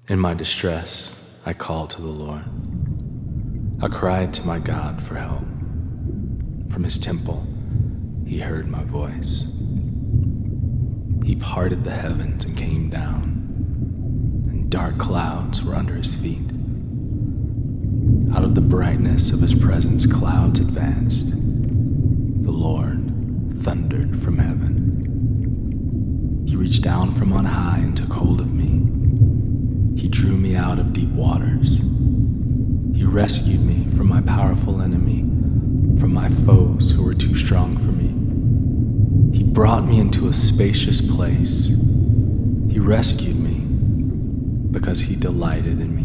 In my distress, I called to the Lord. I cried to my God for help. From his temple, he heard my voice. He parted the heavens and came down, and dark clouds were under his feet. Out of the brightness of his presence, clouds advanced. The Lord thundered from heaven. He reached down from on high and took hold of me. He drew me out of deep waters. He rescued me from my powerful enemy, from my foes who were too strong for me. He brought me into a spacious place. He rescued me because he delighted in me.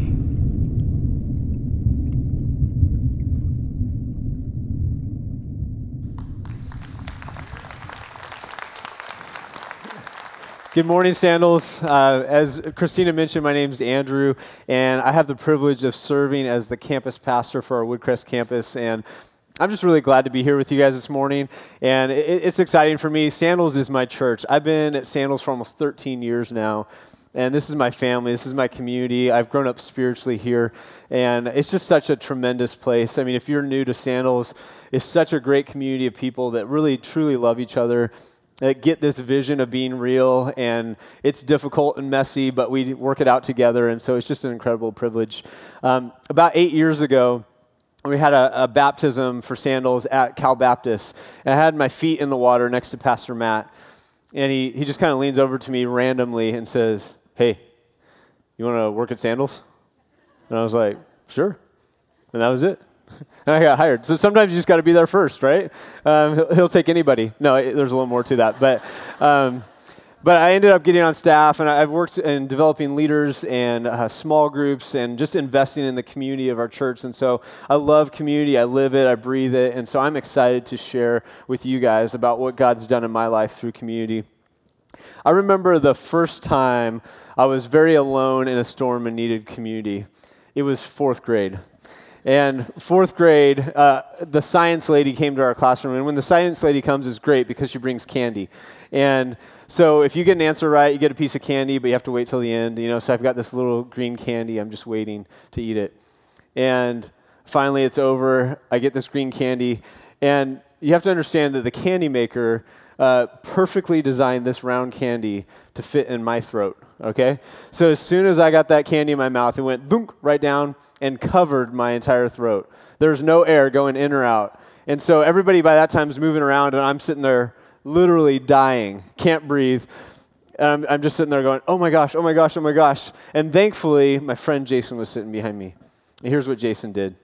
Good morning, Sandals. As Christina mentioned, my name is Andrew, and I have the privilege of serving as the campus pastor for our Woodcrest campus, and I'm just really glad to be here with you guys this morning, and it's exciting for me. Sandals is my church. I've been at Sandals for almost 13 years now, and this is my family. This is my community. I've grown up spiritually here, and it's just such a tremendous place. I mean, if you're new to Sandals, it's such a great community of people that really, truly love each other, that get this vision of being real, and it's difficult and messy, but we work it out together, and so it's just an incredible privilege. About 8 years ago, we had a baptism for Sandals at Cal Baptist, and I had my feet in the water next to Pastor Matt, and he just kind of leans over to me randomly and says, "Hey, you want to work at Sandals?" And I was like, "Sure," and that was it. And I got hired. So sometimes you just got to be there first, right? He'll take anybody. No, there's a little more to that. But I ended up getting on staff, and I've worked in developing leaders and small groups and just investing in the community of our church. And so I love community. I live it. I breathe it. And so I'm excited to share with you guys about what God's done in my life through community. I remember the first time I was very alone in a storm and needed community. It was fourth grade. And fourth grade, the science lady came to our classroom. And when the science lady comes, it's great because she brings candy. And so if you get an answer right, you get a piece of candy, but you have to wait till the end. So I've got this little green candy. I'm just waiting to eat it. And finally, it's over. I get this green candy. And you have to understand that the candy maker perfectly designed this round candy to fit in my throat, okay? So as soon as I got that candy in my mouth, it went thunk right down and covered my entire throat. There's no air going in or out. And so everybody by that time is moving around, and I'm sitting there literally dying, can't breathe. I'm just sitting there going, oh my gosh, oh my gosh, oh my gosh. And thankfully, my friend Jason was sitting behind me. And here's what Jason did.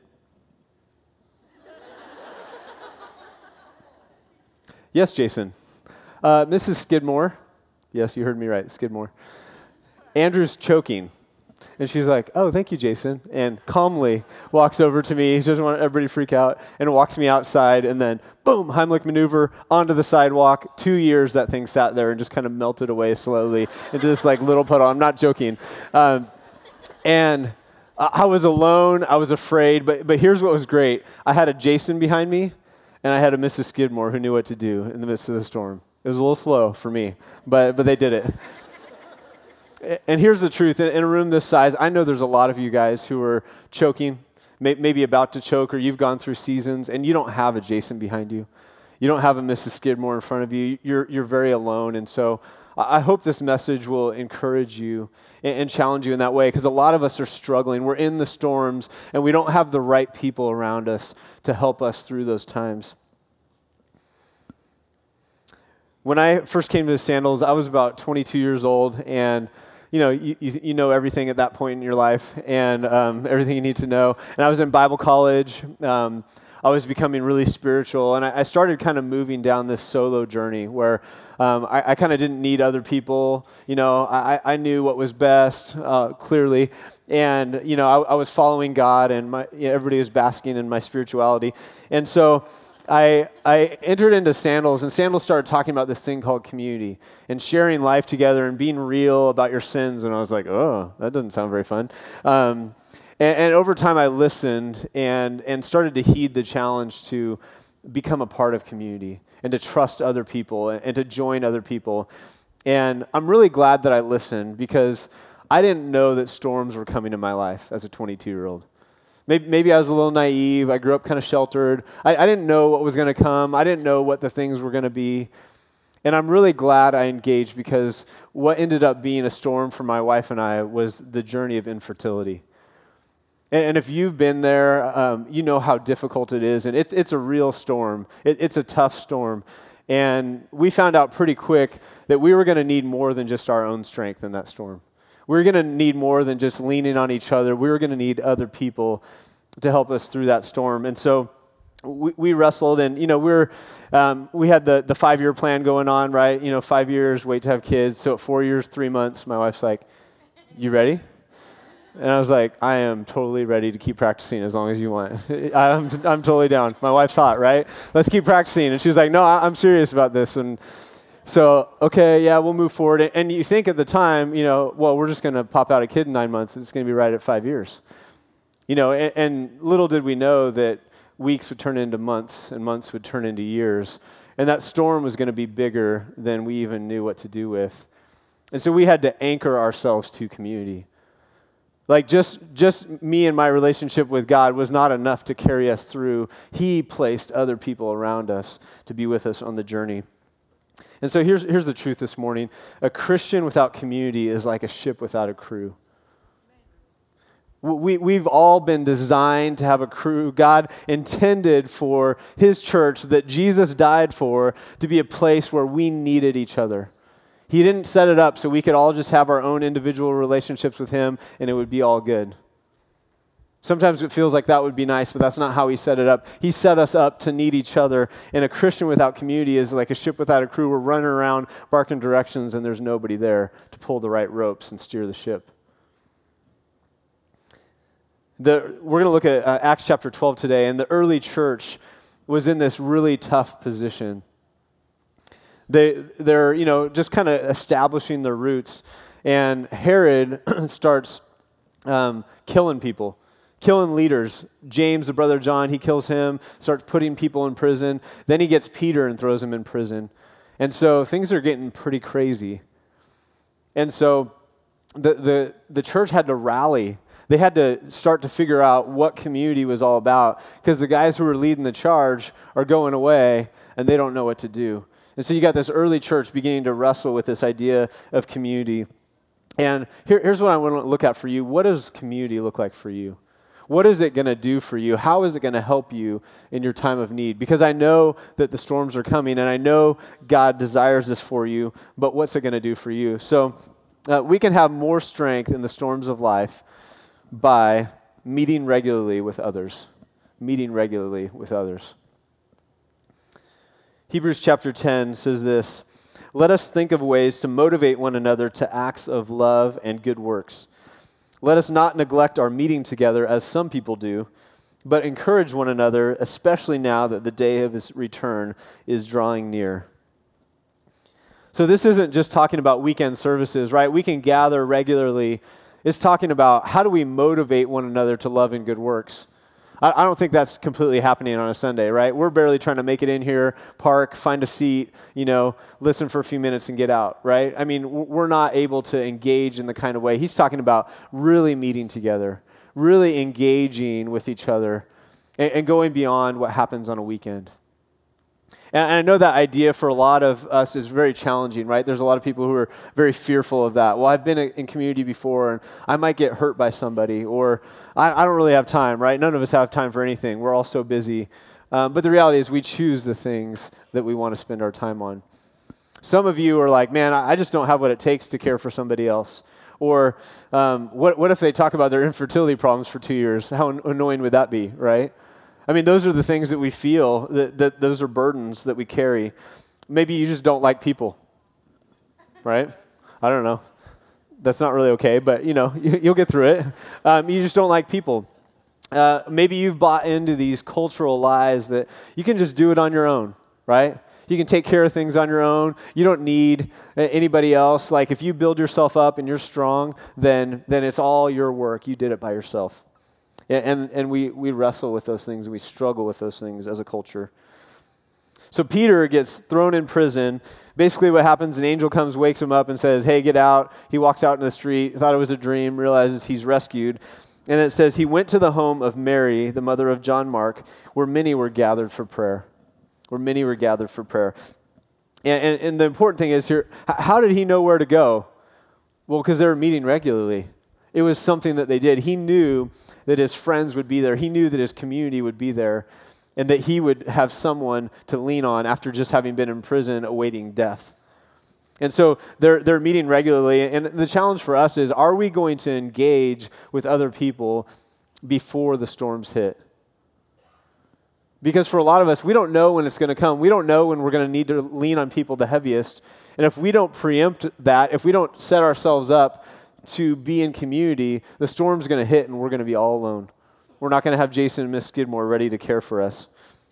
Yes, Jason. Mrs. Skidmore. Yes, you heard me right, Skidmore. Andrew's choking. And she's like, oh, thank you, Jason. And calmly walks over to me. She doesn't want everybody to freak out. And walks me outside. And then, boom, Heimlich maneuver onto the sidewalk. 2 years that thing sat there and just kind of melted away slowly into this little puddle. I'm not joking. And I was alone. I was afraid. But here's what was great. I had a Jason behind me. And I had a Mrs. Skidmore who knew what to do in the midst of the storm. It was a little slow for me, but they did it. And here's the truth. In a room this size, I know there's a lot of you guys who are choking, maybe about to choke, or you've gone through seasons, and you don't have a Jason behind you. You don't have a Mrs. Skidmore in front of you. You're very alone. And so I hope this message will encourage you and challenge you in that way, because a lot of us are struggling. We're in the storms, and we don't have the right people around us to help us through those times. When I first came to Sandals, I was about 22 years old, and you know everything at that point in your life, and everything you need to know. And I was in Bible college. I was becoming really spiritual, and I started kind of moving down this solo journey where I kind of didn't need other people. I knew what was best, clearly, and I was following God, and everybody was basking in my spirituality. And so I entered into Sandals, and Sandals started talking about this thing called community and sharing life together and being real about your sins. And I was like, oh, that doesn't sound very fun. And over time, I listened and started to heed the challenge to become a part of community and to trust other people and to join other people. And I'm really glad that I listened, because I didn't know that storms were coming in my life as a 22-year-old. Maybe I was a little naive. I grew up kind of sheltered. I didn't know what was going to come. I didn't know what the things were going to be. And I'm really glad I engaged, because what ended up being a storm for my wife and I was the journey of infertility. And if you've been there, you know how difficult it is. And it's a real storm. It's a tough storm. And we found out pretty quick that we were going to need more than just our own strength in that storm. We were going to need more than just leaning on each other. We were going to need other people to help us through that storm. And so we wrestled, and we had the 5-year plan going on, right? 5 years, wait to have kids. So at 4 years, 3 months, my wife's like, "You ready?" And I was like, "I am totally ready to keep practicing as long as you want." I'm totally down. My wife's hot, right? Let's keep practicing. And she was like, "No, I'm serious about this." And so, okay, yeah, we'll move forward. And you think at the time, well, we're just going to pop out a kid in 9 months. It's going to be right at 5 years. And little did we know that weeks would turn into months, and months would turn into years. And that storm was going to be bigger than we even knew what to do with. And so we had to anchor ourselves to community. Like just me and my relationship with God was not enough to carry us through. He placed other people around us to be with us on the journey. And so here's the truth this morning. A Christian without community is like a ship without a crew. We've all been designed to have a crew. God intended for his church that Jesus died for to be a place where we needed each other. He didn't set it up so we could all just have our own individual relationships with him and it would be all good. Sometimes it feels like that would be nice, but that's not how he set it up. He set us up to need each other. And a Christian without community is like a ship without a crew. We're running around barking directions and there's nobody there to pull the right ropes and steer the ship. We're going to look at Acts chapter 12 today, and the early church was in this really tough position. They're just kind of establishing their roots, and Herod starts killing people. Killing leaders. James, the brother of John, he kills him, starts putting people in prison. Then he gets Peter and throws him in prison. And so things are getting pretty crazy. And so the church had to rally. They had to start to figure out what community was all about, because the guys who were leading the charge are going away and they don't know what to do. And so you got this early church beginning to wrestle with this idea of community. And here's what I want to look at for you. What does community look like for you? What is it going to do for you? How is it going to help you in your time of need? Because I know that the storms are coming, and I know God desires this for you, but what's it going to do for you? So we can have more strength in the storms of life by meeting regularly with others. Meeting regularly with others. Hebrews chapter 10 says this: "Let us think of ways to motivate one another to acts of love and good works. Let us not neglect our meeting together as some people do, but encourage one another, especially now that the day of his return is drawing near." So this isn't just talking about weekend services, right? We can gather regularly. It's talking about how do we motivate one another to love and good works. I don't think that's completely happening on a Sunday, right? We're barely trying to make it in here, park, find a seat, listen for a few minutes and get out, right? I mean, we're not able to engage in the kind of way. He's talking about really meeting together, really engaging with each other, and going beyond what happens on a weekend. And I know that idea for a lot of us is very challenging, right? There's a lot of people who are very fearful of that. Well, I've been in community before, and I might get hurt by somebody, or I don't really have time, right? None of us have time for anything. We're all so busy. But the reality is we choose the things that we want to spend our time on. Some of you are like, man, I just don't have what it takes to care for somebody else. Or what if they talk about their infertility problems for 2 years? How annoying would that be, right? I mean, those are the things that we feel, that those are burdens that we carry. Maybe you just don't like people, right? I don't know. That's not really okay, but, you'll get through it. You just don't like people. Maybe you've bought into these cultural lies that you can just do it on your own, right? You can take care of things on your own. You don't need anybody else. Like, if you build yourself up and you're strong, then it's all your work. You did it by yourself. And we wrestle with those things, and we struggle with those things as a culture. So Peter gets thrown in prison. Basically what happens, an angel comes, wakes him up and says, hey, get out. He walks out in the street, thought it was a dream, realizes he's rescued. And it says he went to the home of Mary, the mother of John Mark, where many were gathered for prayer. And the important thing is here, how did he know where to go? Well, because they were meeting regularly. It was something that they did. He knew that his friends would be there. He knew that his community would be there, and that he would have someone to lean on after just having been in prison awaiting death. And so they're meeting regularly, and the challenge for us is, are we going to engage with other people before the storms hit? Because for a lot of us, we don't know when it's going to come. We don't know when we're going to need to lean on people the heaviest. And if we don't preempt that, if we don't set ourselves up to be in community, the storm's going to hit and we're going to be all alone. We're not going to have Jason and Miss Skidmore ready to care for us.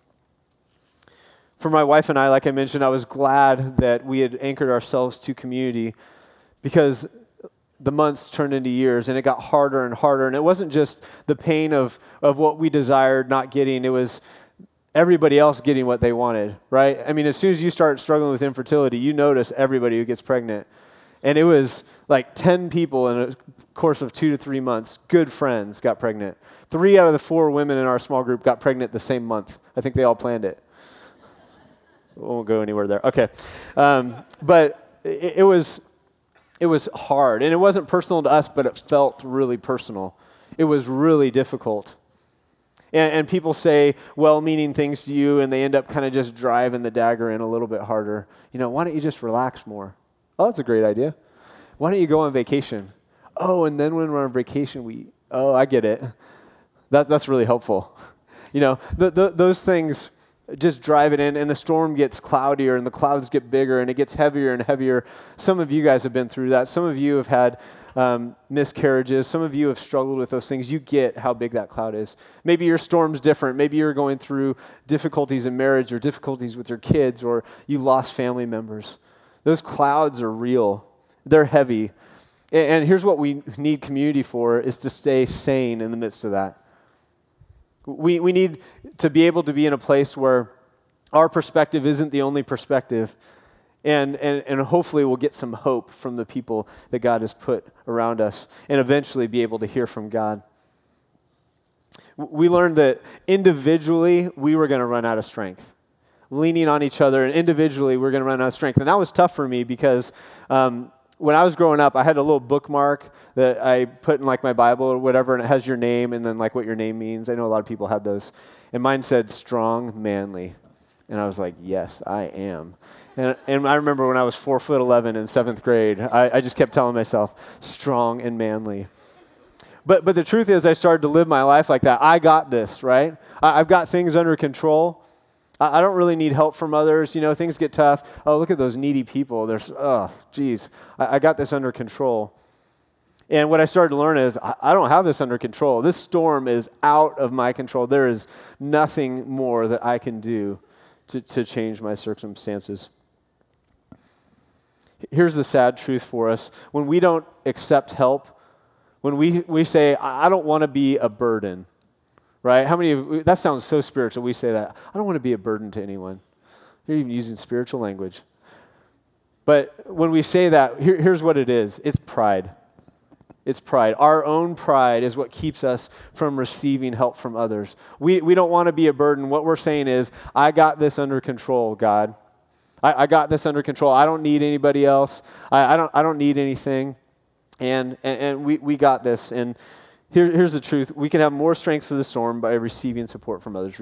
For my wife and I, like I mentioned, I was glad that we had anchored ourselves to community, because the months turned into years and it got harder and harder. And it wasn't just the pain of what we desired not getting. It was everybody else getting what they wanted, right? I mean, as soon as you start struggling with infertility, you notice everybody who gets pregnant. And it was like 10 people in a course of 2 to 3 months, good friends, got pregnant. 3 out of the 4 women in our small group got pregnant the same month. I think they all planned it. We won't go anywhere there. Okay. But it was hard. And it wasn't personal to us, but it felt really personal. It was really difficult. And people say well-meaning things to you, and they end up kind of just driving the dagger in a little bit harder. Why don't you just relax more? Oh, that's a great idea. Why don't you go on vacation? Oh, and then when we're on vacation, I get it. That's really helpful. Those things just drive it in, and the storm gets cloudier, and the clouds get bigger, and it gets heavier and heavier. Some of you guys have been through that. Some of you have had miscarriages. Some of you have struggled with those things. You get how big that cloud is. Maybe your storm's different. Maybe you're going through difficulties in marriage or difficulties with your kids, or you lost family members. Those clouds are real. They're heavy. And here's what we need community for, is to stay sane in the midst of that. We need to be able to be in a place where our perspective isn't the only perspective, and hopefully we'll get some hope from the people that God has put around us, and eventually be able to hear from God. We learned that individually we were going to run out of strength. Leaning on each other, and individually we're going to run out of strength. And that was tough for me, because when I was growing up, I had a little bookmark that I put in like my Bible or whatever, and it has your name and then like what your name means. I know a lot of people had those. And mine said strong, manly. And I was like, yes, I am. And I remember when I was 4'11" in 7th grade, I just kept telling myself, strong and manly. But the truth is, I started to live my life like that. I got this, right? I've got things under control. I don't really need help from others. Things get tough. Oh, look at those needy people. I got this under control. And what I started to learn is, I don't have this under control. This storm is out of my control. There is nothing more that I can do to change my circumstances. Here's the sad truth for us. When we don't accept help, when we say, I don't want to be a burden, right? That sounds so spiritual. We say that. I don't want to be a burden to anyone. You're even using spiritual language. But when we say that, here's what it is. It's pride. It's pride. Our own pride is what keeps us from receiving help from others. We don't want to be a burden. What we're saying is, I got this under control, God. I got this under control. I don't need anybody else. I don't need anything. And we got this. And here's the truth. We can have more strength for the storm by receiving support from others.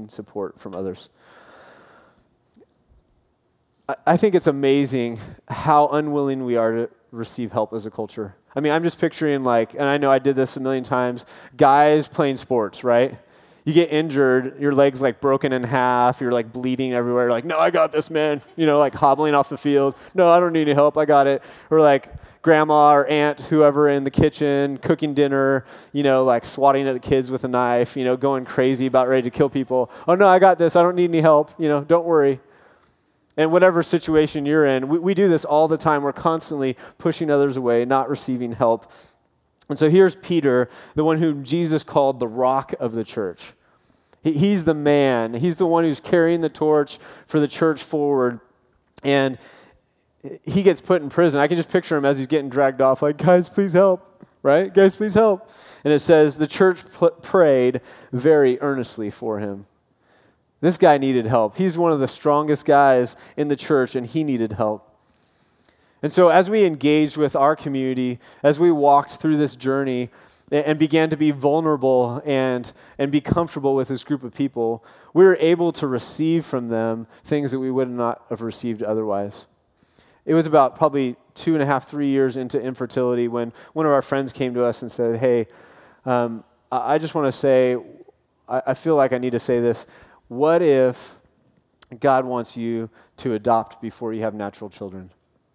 I think it's amazing how unwilling we are to receive help as a culture. I mean, I'm just picturing and I know I did this a million times, guys playing sports, right? You get injured, your leg's broken in half, you're bleeding everywhere, no, I got this, man, hobbling off the field. No, I don't need any help, I got it. Or grandma or aunt, whoever in the kitchen, cooking dinner, swatting at the kids with a knife, going crazy about ready to kill people. Oh no, I got this, I don't need any help, don't worry. And whatever situation you're in, we do this all the time. We're constantly pushing others away, not receiving help. And so here's Peter, the one whom Jesus called the rock of the church. He's the man. He's the one who's carrying the torch for the church forward. And he gets put in prison. I can just picture him as he's getting dragged off, like, guys, please help, right? Guys, please help. And it says the church prayed very earnestly for him. This guy needed help. He's one of the strongest guys in the church, and he needed help. And so as we engaged with our community, as we walked through this journey and began to be vulnerable and be comfortable with this group of people, we were able to receive from them things that we would not have received otherwise. It was about probably 2.5, 3 years into infertility when one of our friends came to us and said, hey, I just want to say, I feel like I need to say this. What if God wants you to adopt before you have natural children?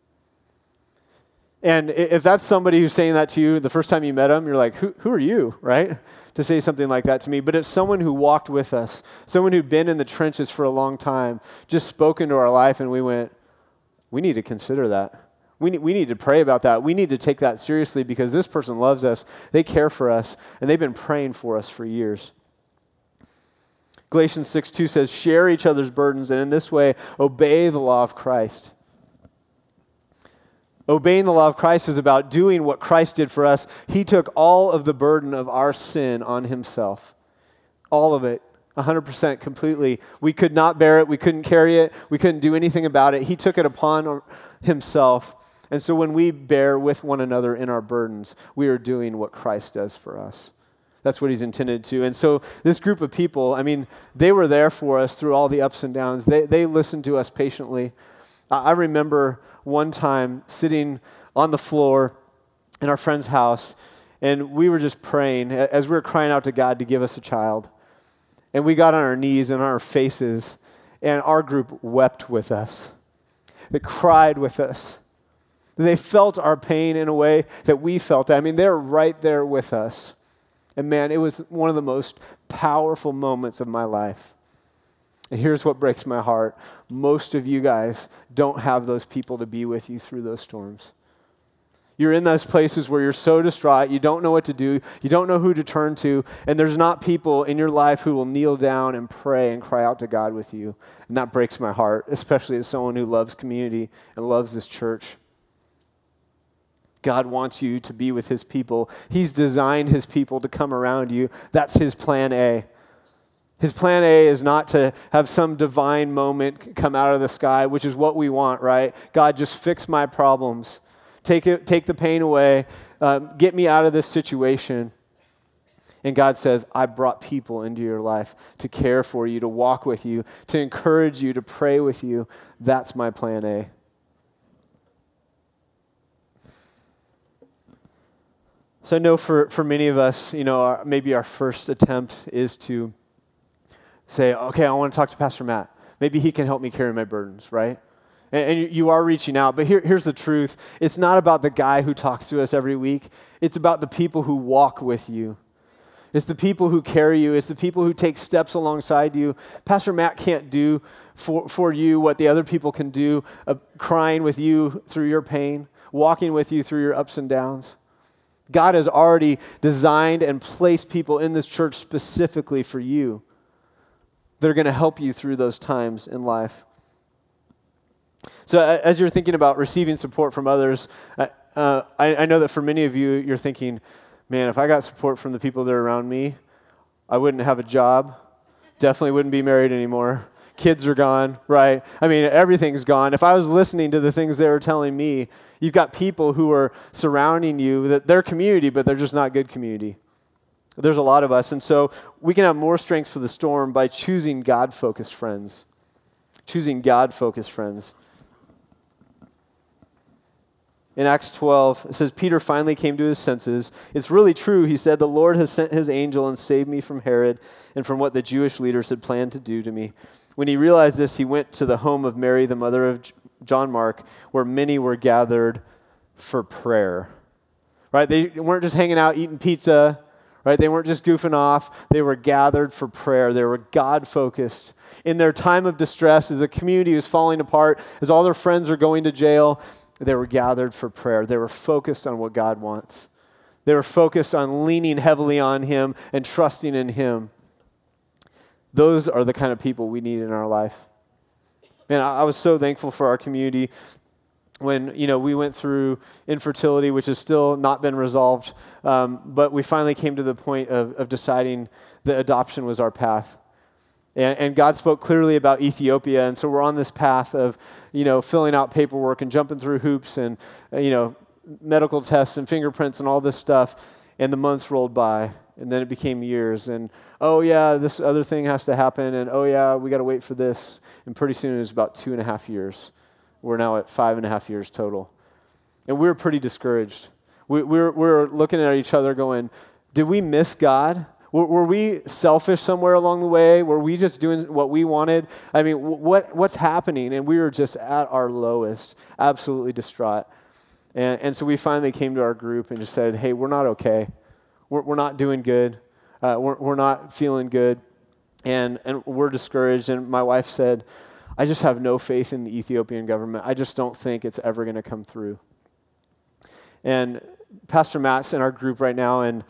And if that's somebody who's saying that to you the first time you met them, you're like, who are you, right? To say something like that to me. But it's someone who walked with us, someone who'd been in the trenches for a long time, just spoke into our life, and we went, we need to consider that. We need to pray about that. We need to take that seriously because this person loves us, they care for us, and they've been praying for us for years. Galatians 6:2 says, share each other's burdens, and in this way, obey the law of Christ. Obeying the law of Christ is about doing what Christ did for us. He took all of the burden of our sin on himself. All of it, 100%, completely. We could not bear it. We couldn't carry it. We couldn't do anything about it. He took it upon himself. And so when we bear with one another in our burdens, we are doing what Christ does for us. That's what he's intended to. And so this group of people, I mean, they were there for us through all the ups and downs. They listened to us patiently. I remember one time sitting on the floor in our friend's house, and we were just praying as we were crying out to God to give us a child. And we got on our knees and on our faces, and our group wept with us. They cried with us. They felt our pain in a way that we felt it. I mean, they're right there with us. And man, it was one of the most powerful moments of my life. And here's what breaks my heart. Most of you guys don't have those people to be with you through those storms. You're in those places where you're so distraught, you don't know what to do, you don't know who to turn to, and there's not people in your life who will kneel down and pray and cry out to God with you. And that breaks my heart, especially as someone who loves community and loves this church. God wants you to be with his people. He's designed his people to come around you. That's his plan A. His plan A is not to have some divine moment come out of the sky, which is what we want, right? God, just fix my problems. Take the pain away. Get me out of this situation. And God says, I brought people into your life to care for you, to walk with you, to encourage you, to pray with you. That's my plan A. So I know for many of us, maybe our first attempt is to say, okay, I want to talk to Pastor Matt. Maybe he can help me carry my burdens, right? And you are reaching out. But here's the truth. It's not about the guy who talks to us every week. It's about the people who walk with you. It's the people who carry you. It's the people who take steps alongside you. Pastor Matt can't do for you what the other people can do, crying with you through your pain, walking with you through your ups and downs. God has already designed and placed people in this church specifically for you. They're going to help you through those times in life. So as you're thinking about receiving support from others, I know that for many of you, you're thinking, man, if I got support from the people that are around me, I wouldn't have a job, definitely wouldn't be married anymore. Kids are gone, right? I mean, everything's gone. If I was listening to the things they were telling me, you've got people who are surrounding you, that they're community, but they're just not good community. There's a lot of us, and so we can have more strength for the storm by choosing God-focused friends. Choosing God-focused friends. In Acts 12, it says, Peter finally came to his senses. It's really true. He said, the Lord has sent his angel and saved me from Herod and from what the Jewish leaders had planned to do to me. When he realized this, he went to the home of Mary, the mother of John Mark, where many were gathered for prayer. Right? They weren't just hanging out eating pizza. Right? They weren't just goofing off. They were gathered for prayer. They were God-focused. In their time of distress, as the community was falling apart, as all their friends are going to jail, they were gathered for prayer. They were focused on what God wants. They were focused on leaning heavily on him and trusting in him. Those are the kind of people we need in our life. Man, I was so thankful for our community when, we went through infertility, which has still not been resolved, but we finally came to the point of deciding that adoption was our path. And God spoke clearly about Ethiopia, and so we're on this path of, filling out paperwork and jumping through hoops and, medical tests and fingerprints and all this stuff, and the months rolled by, and then it became years, and, oh yeah, this other thing has to happen, and oh yeah, we got to wait for this, and pretty soon it was about 2.5 years. We're now at 5.5 years total. And we were pretty discouraged. We're looking at each other going, did we miss God? Were we selfish somewhere along the way? Were we just doing what we wanted? I mean, what's happening? And we were just at our lowest, absolutely distraught. And so we finally came to our group and just said, hey, we're not okay. We're not doing good. We're not feeling good. And we're discouraged. And my wife said, I just have no faith in the Ethiopian government. I just don't think it's ever going to come through. And Pastor Matt's in our group right now, and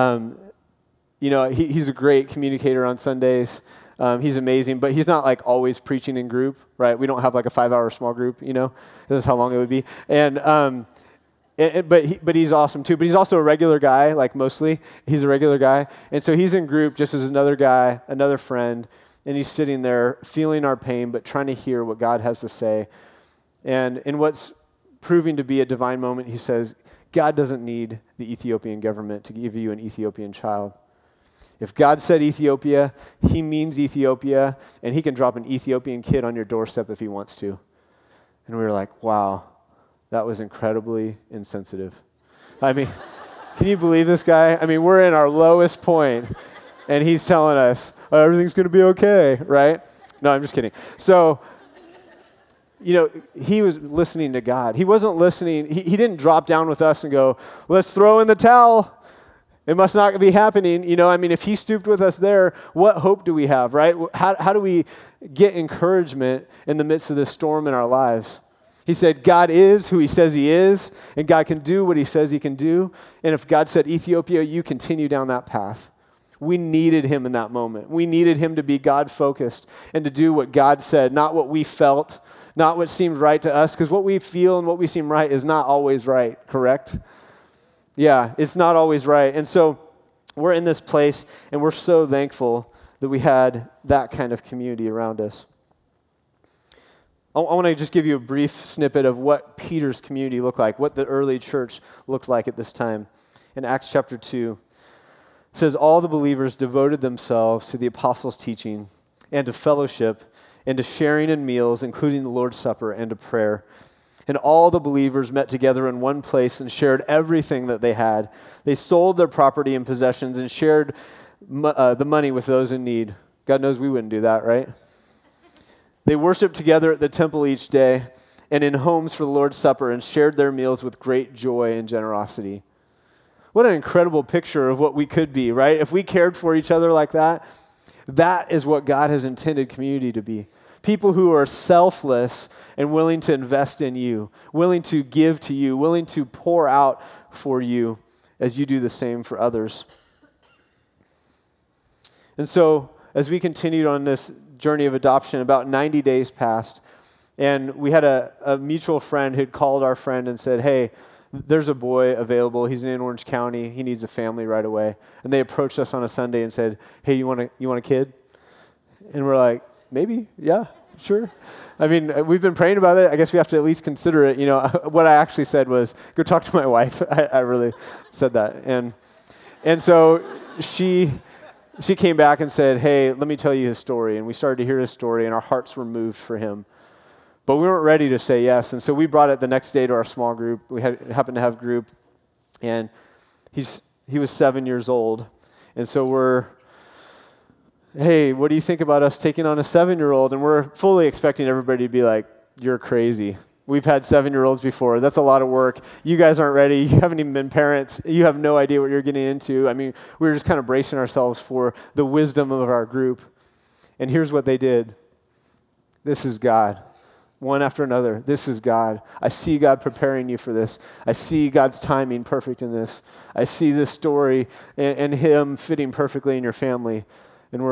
he's a great communicator on Sundays. He's amazing, but he's not like always preaching in group, right? We don't have like a 5-hour small group, This is how long it would be. And but he's awesome too. But he's also a regular guy, like mostly. He's a regular guy. And so he's in group just as another guy, another friend, and he's sitting there feeling our pain, but trying to hear what God has to say. And in what's proving to be a divine moment, he says, God doesn't need the Ethiopian government to give you an Ethiopian child. If God said Ethiopia, he means Ethiopia, and he can drop an Ethiopian kid on your doorstep if he wants to. And we were like, wow, that was incredibly insensitive. I mean, can you believe this guy? I mean, we're in our lowest point, and he's telling us, oh, everything's going to be okay, right? No, I'm just kidding. So, he was listening to God. He wasn't listening. He didn't drop down with us and go, let's throw in the towel. It must not be happening. If he stooped with us there, what hope do we have, right? How do we get encouragement in the midst of this storm in our lives? He said, God is who he says he is, and God can do what he says he can do. And if God said Ethiopia, you continue down that path. We needed him in that moment. We needed him to be God-focused and to do what God said, not what we felt, not what seemed right to us, because what we feel and what we seem right is not always right, correct? Yeah, it's not always right. And so we're in this place, and we're so thankful that we had that kind of community around us. I want to just give you a brief snippet of what Peter's community looked like, what the early church looked like at this time. In Acts chapter 2, it says, all the believers devoted themselves to the apostles' teaching and to fellowship and to sharing in meals, including the Lord's Supper, and to prayer. And all the believers met together in one place and shared everything that they had. They sold their property and possessions and shared the money with those in need. God knows we wouldn't do that, right? They worshiped together at the temple each day and in homes for the Lord's Supper and shared their meals with great joy and generosity. What an incredible picture of what we could be, right? If we cared for each other like that, that is what God has intended community to be. People who are selfless and willing to invest in you, willing to give to you, willing to pour out for you as you do the same for others. And so, as we continued on this journey of adoption, about 90 days passed, and we had a mutual friend who'd called our friend and said, hey, there's a boy available. He's in Orange County. He needs a family right away. And they approached us on a Sunday and said, hey, you want a kid? And we're like, maybe, yeah, sure. I mean, we've been praying about it. I guess we have to at least consider it. What I actually said was, go talk to my wife. I really said that. And so she came back and said, hey, let me tell you his story. And we started to hear his story, and our hearts were moved for him. But we weren't ready to say yes. And so we brought it the next day to our small group. We happened to have group, and he was 7 years old. And so we're, hey, what do you think about us taking on a 7-year-old? And we're fully expecting everybody to be like, you're crazy. We've had 7-year-olds before. That's a lot of work. You guys aren't ready. You haven't even been parents. You have no idea what you're getting into. I mean, we were just kind of bracing ourselves for the wisdom of our group. And here's what they did. This is God. One after another. This is God. I see God preparing you for this. I see God's timing perfect in this. I see this story and him fitting perfectly in your family. And we're like,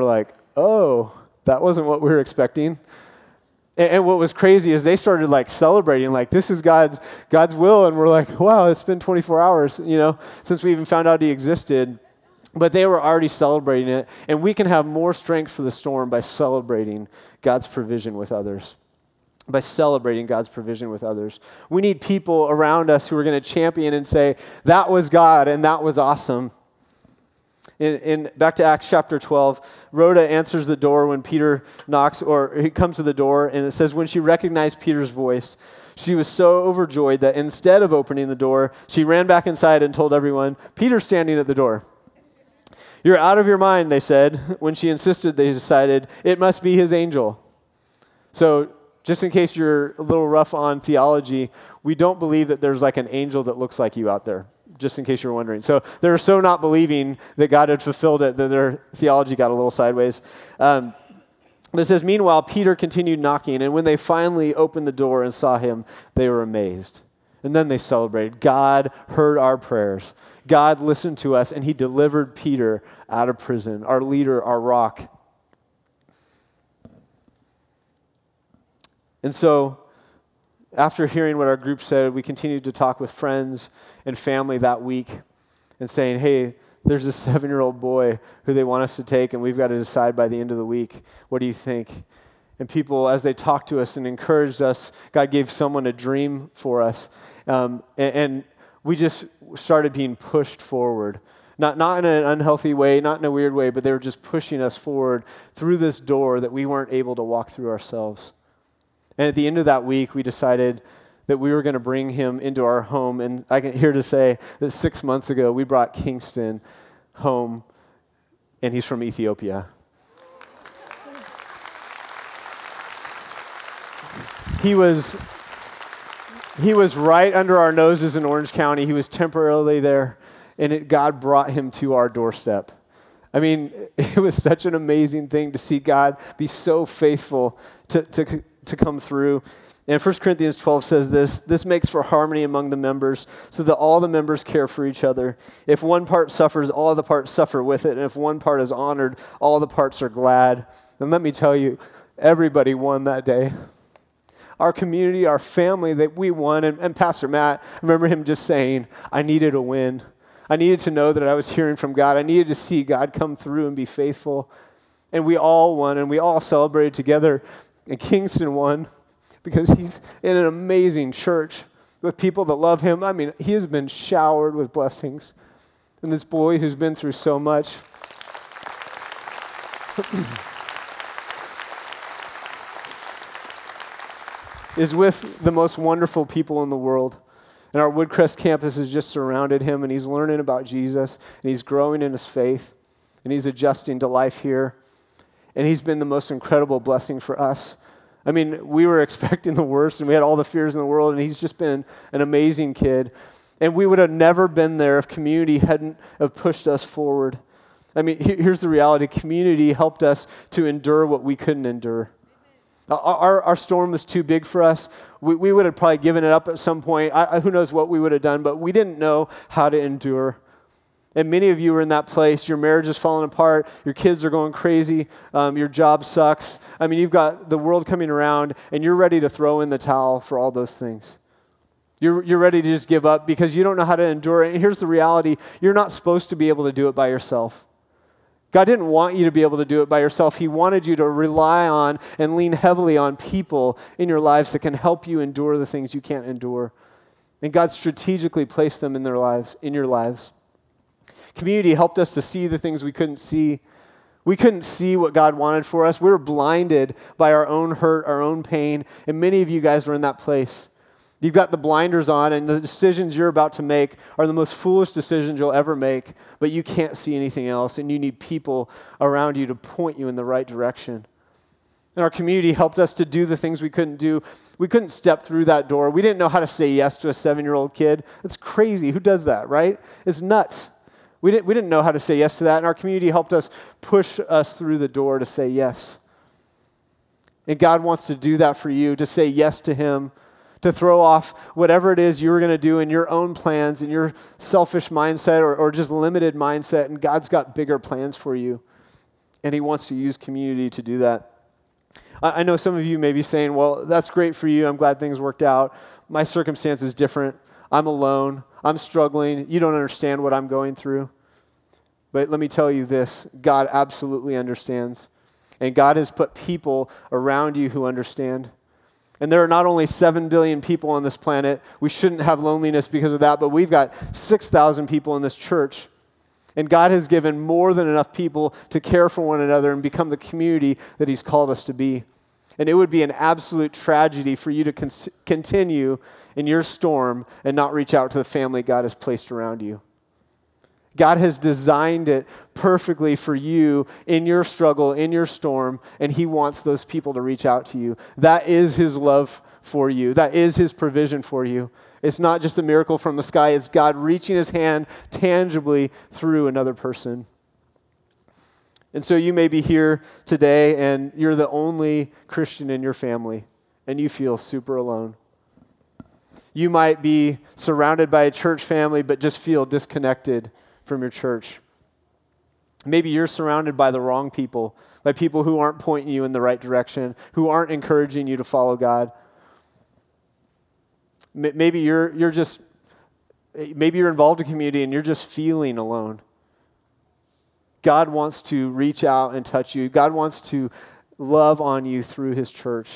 oh, that wasn't what we were expecting. And what was crazy is they started like celebrating, like this is God's will. And we're like, wow, it's been 24 hours, since we even found out he existed. But they were already celebrating it. And we can have more strength for the storm by celebrating God's provision with others. By celebrating God's provision with others. We need people around us who are going to champion and say, that was God and that was awesome. Back to Acts chapter 12, Rhoda answers the door when Peter knocks, or he comes to the door, and it says, when she recognized Peter's voice, she was so overjoyed that instead of opening the door, she ran back inside and told everyone, Peter's standing at the door. You're out of your mind, they said. When she insisted, they decided, it must be his angel. So just in case you're a little rough on theology, we don't believe that there's like an angel that looks like you out there. Just in case you're wondering. So they're so not believing that God had fulfilled it that their theology got a little sideways. But it says, meanwhile, Peter continued knocking, and when they finally opened the door and saw him, they were amazed. And then they celebrated. God heard our prayers. God listened to us, and he delivered Peter out of prison, our leader, our rock. And so, after hearing what our group said, we continued to talk with friends and family that week and saying, hey, there's a 7-year-old boy who they want us to take, and we've got to decide by the end of the week. What do you think? And people, as they talked to us and encouraged us, God gave someone a dream for us. And we just started being pushed forward. Not in an unhealthy way, not in a weird way, but they were just pushing us forward through this door that we weren't able to walk through ourselves. And at the end of that week, we decided that we were going to bring him into our home. And I can here to say that 6 months ago, we brought Kingston home, and he's from Ethiopia. He was right under our noses in Orange County. He was temporarily there, and God brought him to our doorstep. I mean, it was such an amazing thing to see God be so faithful to come through. And 1 Corinthians 12 says this makes for harmony among the members so that all the members care for each other. If one part suffers, all the parts suffer with it. And if one part is honored, all the parts are glad. And let me tell you, everybody won that day. Our community, our family, that we won. And Pastor Matt, I remember him just saying, I needed a win. I needed to know that I was hearing from God. I needed to see God come through and be faithful. And we all won, and we all celebrated together. And Kingston won because he's in an amazing church with people that love him. I mean, he has been showered with blessings. And this boy who's been through so much is with the most wonderful people in the world. And our Woodcrest campus has just surrounded him, and he's learning about Jesus, and he's growing in his faith, and he's adjusting to life here. And he's been the most incredible blessing for us. I mean, we were expecting the worst, and we had all the fears in the world, and he's just been an amazing kid. And we would have never been there if community hadn't have pushed us forward. I mean, here's the reality. Community helped us to endure what we couldn't endure. Our storm was too big for us. We would have probably given it up at some point. Who knows what we would have done, but we didn't know how to endure. And many of you are in that place. Your marriage is falling apart. Your kids are going crazy. Your job sucks. I mean, you've got the world coming around, and you're ready to throw in the towel for all those things. You're ready to just give up because you don't know how to endure it. And here's the reality. You're not supposed to be able to do it by yourself. God didn't want you to be able to do it by yourself. He wanted you to rely on and lean heavily on people in your lives that can help you endure the things you can't endure. And God strategically placed them in your lives. Community helped us to see the things we couldn't see. We couldn't see what God wanted for us. We were blinded by our own hurt, our own pain, and many of you guys were in that place. You've got the blinders on, and the decisions you're about to make are the most foolish decisions you'll ever make, but you can't see anything else, and you need people around you to point you in the right direction. And our community helped us to do the things we couldn't do. We couldn't step through that door. We didn't know how to say yes to a 7-year-old kid. That's crazy. Who does that, right? It's nuts. We didn't know how to say yes to that, and our community helped us push us through the door to say yes. And God wants to do that for you, to say yes to him, to throw off whatever it is you were going to do in your own plans, in your selfish mindset or just limited mindset, and God's got bigger plans for you. And he wants to use community to do that. I know some of you may be saying, well, that's great for you. I'm glad things worked out. My circumstance is different. I'm alone. I'm struggling. You don't understand what I'm going through. But let me tell you this, God absolutely understands. And God has put people around you who understand. And there are not only 7 billion people on this planet. We shouldn't have loneliness because of that, but we've got 6,000 people in this church. And God has given more than enough people to care for one another and become the community that he's called us to be. And it would be an absolute tragedy for you to continue in your storm and not reach out to the family God has placed around you. God has designed it perfectly for you in your struggle, in your storm, and he wants those people to reach out to you. That is his love for you. That is his provision for you. It's not just a miracle from the sky. It's God reaching his hand tangibly through another person. And so you may be here today and you're the only Christian in your family and you feel super alone. You might be surrounded by a church family but just feel disconnected from your church. Maybe you're surrounded by the wrong people, by people who aren't pointing you in the right direction, who aren't encouraging you to follow God. Maybe you're involved in community and you're just feeling alone. God wants to reach out and touch you. God wants to love on you through his church.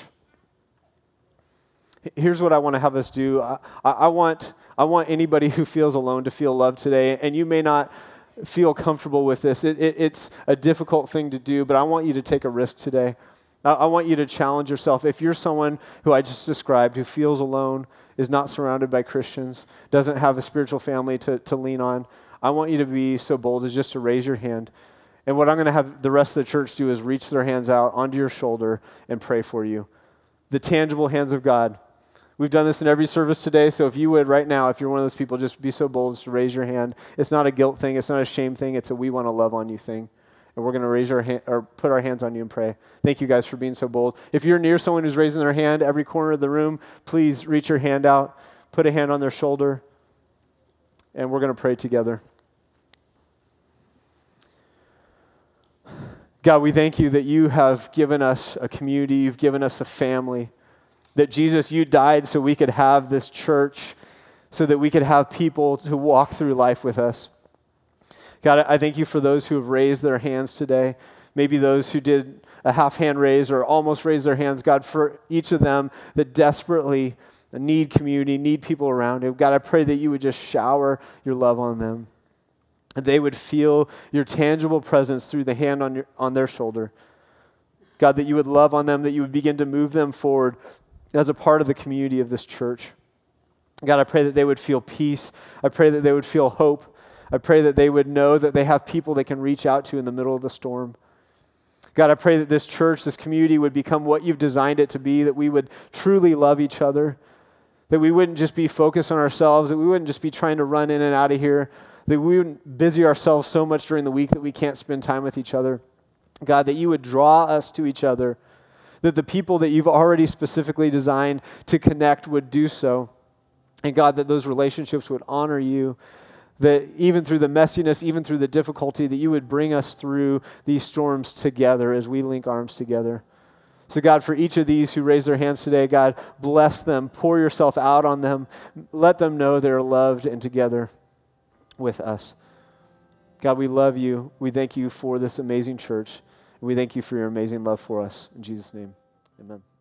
Here's what I want to have us do. I want anybody who feels alone to feel loved today, and you may not feel comfortable with this. It's a difficult thing to do, but I want you to take a risk today. I want you to challenge yourself. If you're someone who I just described, who feels alone, is not surrounded by Christians, doesn't have a spiritual family to lean on, I want you to be so bold as just to raise your hand. And what I'm going to have the rest of the church do is reach their hands out onto your shoulder and pray for you. The tangible hands of God. We've done this in every service today, so if you would right now, if you're one of those people, just be so bold as to raise your hand. It's not a guilt thing. It's not a shame thing. It's a we want to love on you thing. And we're going to raise our hand or put our hands on you and pray. Thank you guys for being so bold. If you're near someone who's raising their hand, every corner of the room, please reach your hand out, put a hand on their shoulder, and we're going to pray together. God, we thank you that you have given us a community, you've given us a family, that Jesus, you died so we could have this church, so that we could have people to walk through life with us. God, I thank you for those who have raised their hands today, maybe those who did a half hand raise or almost raised their hands. God, for each of them that desperately need community, need people around you. God, I pray that you would just shower your love on them. And they would feel your tangible presence through the hand on their shoulder. God, that you would love on them, that you would begin to move them forward as a part of the community of this church. God, I pray that they would feel peace. I pray that they would feel hope. I pray that they would know that they have people they can reach out to in the middle of the storm. God, I pray that this church, this community would become what you've designed it to be, that we would truly love each other, that we wouldn't just be focused on ourselves, that we wouldn't just be trying to run in and out of here, that we wouldn't busy ourselves so much during the week that we can't spend time with each other. God, that you would draw us to each other, that the people that you've already specifically designed to connect would do so. And God, that those relationships would honor you, that even through the messiness, even through the difficulty, that you would bring us through these storms together as we link arms together. So God, for each of these who raise their hands today, God, bless them, pour yourself out on them, let them know they're loved and together with us. God, we love you. We thank you for this amazing church. And we thank you for your amazing love for us. In Jesus' name, amen.